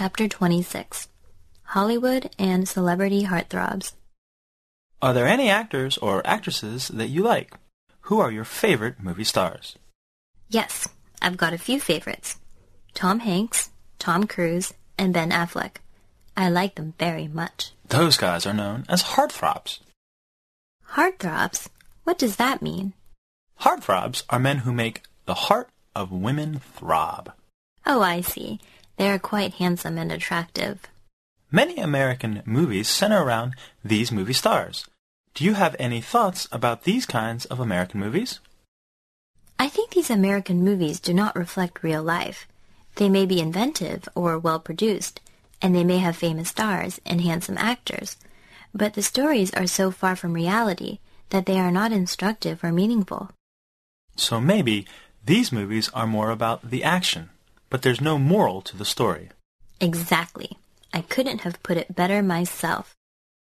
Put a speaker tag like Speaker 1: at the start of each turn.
Speaker 1: Chapter 26, Hollywood and Celebrity Heartthrobs.
Speaker 2: Are there any actors or actresses that you like? Who are your favorite movie stars?
Speaker 1: Yes, I've got a few favorites. Tom Hanks, Tom Cruise, and Ben Affleck. I like them very much.
Speaker 2: Those guys are known as heartthrobs.
Speaker 1: Heartthrobs? What does that mean?
Speaker 2: Heartthrobs are men who make the heart of women throb.
Speaker 1: Oh, I see. They are quite handsome and attractive.
Speaker 2: Many American movies center around these movie stars. Do you have any thoughts about these kinds of American movies?
Speaker 1: I think these American movies do not reflect real life. They may be inventive or well-produced, and they may have famous stars and handsome actors, but the stories are so far from reality that they are not instructive or meaningful.
Speaker 2: So maybe these movies are more about the action, but there's no moral to the story.
Speaker 1: Exactly. I couldn't have put it better myself.